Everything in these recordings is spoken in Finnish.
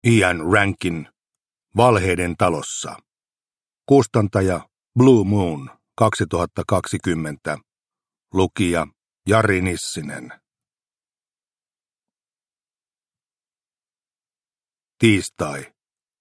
Ian Rankin, Valheiden talossa. Kustantaja Blue Moon 2020. Lukija Jari Nissinen. Tiistai.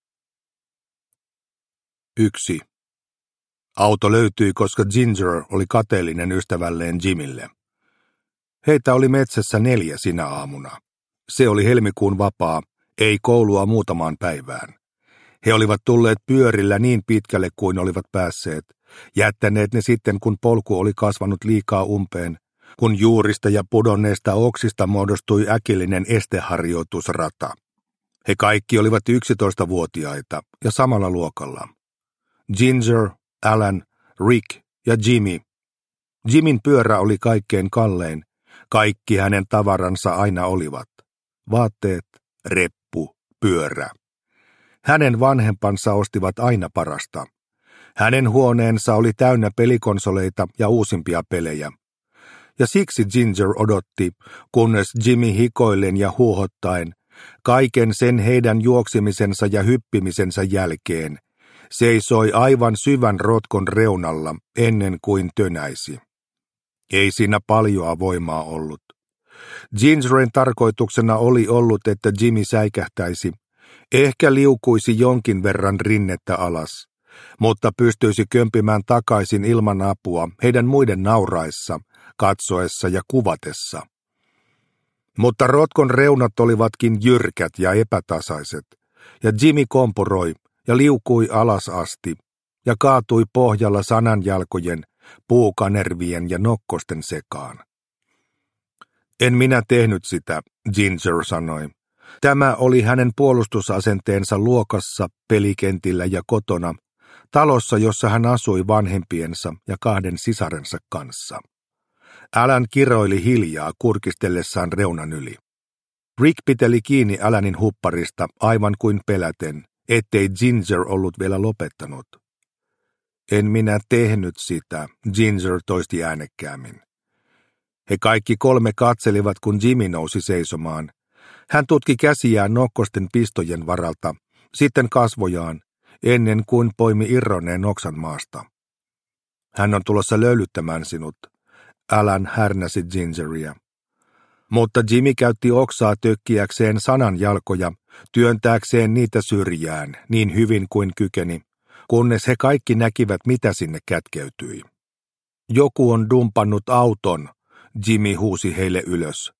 1. Auto löytyi, koska Ginger oli kateellinen ystävälleen Jimille. Heitä oli metsässä 4 sinä aamuna. Se oli helmikuun vapaa, ei koulua muutamaan päivään. He olivat tulleet pyörillä niin pitkälle kuin olivat päässeet, jättäneet ne sitten kun polku oli kasvanut liikaa umpeen, kun juurista ja pudonneista oksista muodostui äkillinen esteharjoitusrata. He kaikki olivat 11-vuotiaita ja samalla luokalla. Ginger, Alan, Rick ja Jimmy. Jimin pyörä oli kaikkein kallein, kaikki hänen tavaransa aina olivat. Vaatteet, reppu, pyörä. Hänen vanhempansa ostivat aina parasta. Hänen huoneensa oli täynnä pelikonsoleita ja uusimpia pelejä. Ja siksi Ginger odotti, kunnes Jimmy hikoillen ja huuhottaen, kaiken sen heidän juoksimisensa ja hyppimisensä jälkeen, seisoi aivan syvän rotkon reunalla ennen kuin tönäisi. Ei siinä paljoa voimaa ollut. Gingerin tarkoituksena oli ollut, että Jimmy säikähtäisi, ehkä liukuisi jonkin verran rinnettä alas, mutta pystyisi kömpimään takaisin ilman apua heidän muiden nauraessa, katsoessa ja kuvatessa. Mutta rotkon reunat olivatkin jyrkät ja epätasaiset, ja Jimmy kompuroi ja liukui alas asti ja kaatui pohjalla sananjalkojen, puukanervien ja nokkosten sekaan. En minä tehnyt sitä, Ginger sanoi. Tämä oli hänen puolustusasenteensa luokassa, pelikentillä ja kotona, talossa, jossa hän asui vanhempiensa ja 2 sisarensa kanssa. Alan kiroili hiljaa kurkistellessaan reunan yli. Rick piteli kiinni Alanin hupparista aivan kuin peläten, ettei Ginger ollut vielä lopettanut. En minä tehnyt sitä, Ginger toisti äänekkäämmin. He kaikki 3 katselivat, kun Jimmy nousi seisomaan. Hän tutki käsiään nokkosten pistojen varalta, sitten kasvojaan, ennen kuin poimi irronneen oksan maasta. Hän on tulossa löylyttämään sinut, Alan härnäsi Gingeria. Mutta Jimmy käytti oksaa tökkiäkseen sananjalkoja, työntääkseen niitä syrjään niin hyvin kuin kykeni, kunnes he kaikki näkivät, mitä sinne kätkeytyi. Joku on dumpannut auton, Jimmy huusi heille ylös.